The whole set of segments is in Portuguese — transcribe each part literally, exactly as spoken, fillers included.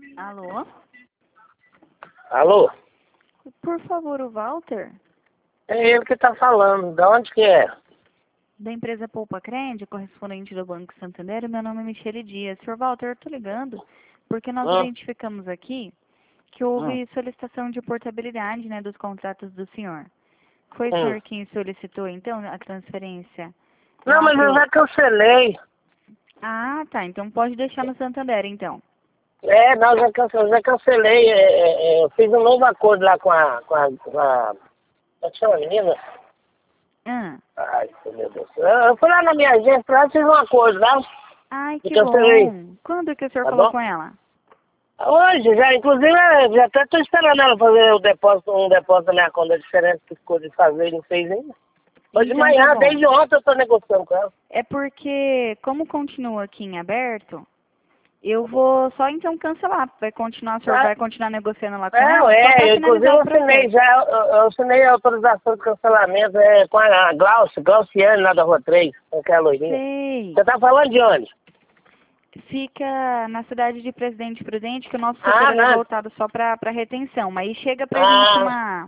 Alô? Alô? Por favor, o Walter? É ele que tá falando. De onde que é? Da empresa Poupa Crédito, correspondente do Banco Santander. Meu nome é Michele Dias. senhor Walter, eu tô ligando porque nós Hum. identificamos aqui que houve solicitação de portabilidade, né, dos contratos do senhor. Foi o Hum. senhor quem solicitou, então, a transferência? Não, lá mas eu pro- já cancelei. Ah, tá. Então pode deixar no Santander, então. É, não, já cancelei. Já cancelei. É, é, é, eu fiz um novo acordo lá com a... Com a, com a como é que chama a menina? Ah. Ai, meu Deus. Eu, eu fui lá na minha agência, lá fiz um acordo lá. Ai, E que cancelei. bom. Quando que o senhor Tá falou bom? com ela? Hoje, já, inclusive, eu já até tô esperando ela fazer o depósito, um depósito da minha conta diferente que ficou de fazer e não fez ainda. Hoje de Então manhã, tá bom. desde ontem eu tô negociando com ela. É porque, como continua aqui em aberto, eu vou só então cancelar. Vai continuar, o senhor Ah, vai continuar negociando lá com É, ela? Só para é, eu, inclusive finalizar eu o assinei processo. já, eu, eu assinei a autorização de cancelamento é, com a Glaucia, Glauciane lá da Rua três, com aquela loirinha. Sei. Você tá falando de onde? Fica na cidade de Presidente Prudente, que o nosso setor Ah, ele é não. voltado só para retenção. Aí chega pra gente Ah, uma,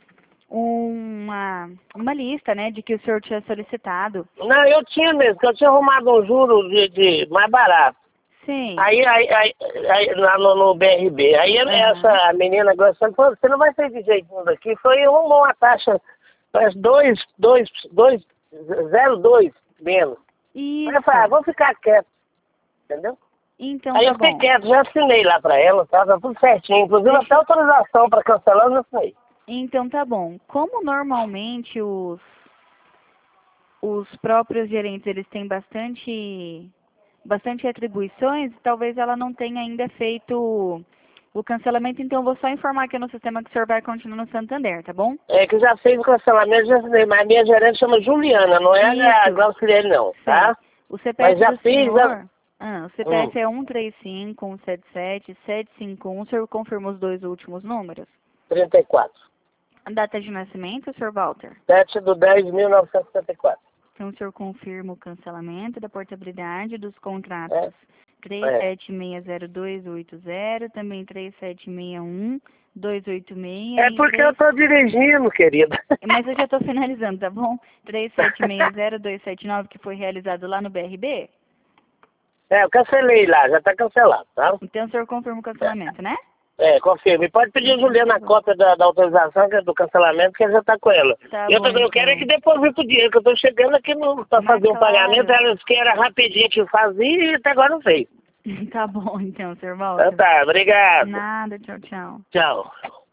uma, uma lista, né, de que o senhor tinha solicitado. não, eu tinha mesmo, que eu tinha arrumado um juro de, de mais barato. Sim. Aí, aí, aí, aí lá no, no B R B, aí Aham. essa a menina Glauciane falou, você não vai sair de jeito nenhum daqui, foi uma, uma taxa, parece dois, dois, dois, zero dois menos. Aí eu falei, ah, Isso. vou ficar quieto, entendeu? Então Aí tá eu fiquei bom. quieto, já assinei lá pra ela, tá, tá tudo certinho. Inclusive Deixa- até autorização pra cancelar eu já assinei. Então tá bom. Como normalmente os os próprios gerentes eles têm bastante bastante atribuições, talvez ela não tenha ainda feito o cancelamento, então eu vou só informar aqui no sistema que o senhor vai continuar no Santander, tá bom? É que já fez o cancelamento, já assinei, mas a minha gerente chama Juliana, não é a Isso. Glauciane não, Sei. tá? O Mas C P F já do fiz, já... senhor, ah, o Hum, C P F é um três cinco, um sete sete, sete cinco um, o senhor confirma os dois últimos números? trinta e quatro. A data de nascimento, senhor Walter? sete de dez de mil novecentos e setenta e quatro. Então, o senhor confirma o cancelamento da portabilidade dos contratos É, três é. sete seis zero dois oito zero, também três sete seis um dois oito seis É e porque eu três... tô dirigindo, querida. Mas eu já estou finalizando, tá bom? três sete seis zero dois sete nove, que foi realizado lá no B R B. É, eu cancelei lá, já tá cancelado, tá? Então, o senhor confirma o cancelamento, né? É, confirma. E pode pedir a Então, Juliana tá a bom. cópia da, da autorização que é do cancelamento, que ele já tá com ela. Tá E eu bom, também eu quero é então. que deposite o dinheiro, que eu tô chegando aqui no, pra Mas fazer um pagamento, claro. ela disse que era rapidinho que fazia e até agora não fez. Tá bom, então, senhor Então Walter. tá, obrigado. Nada, tchau, tchau. Tchau.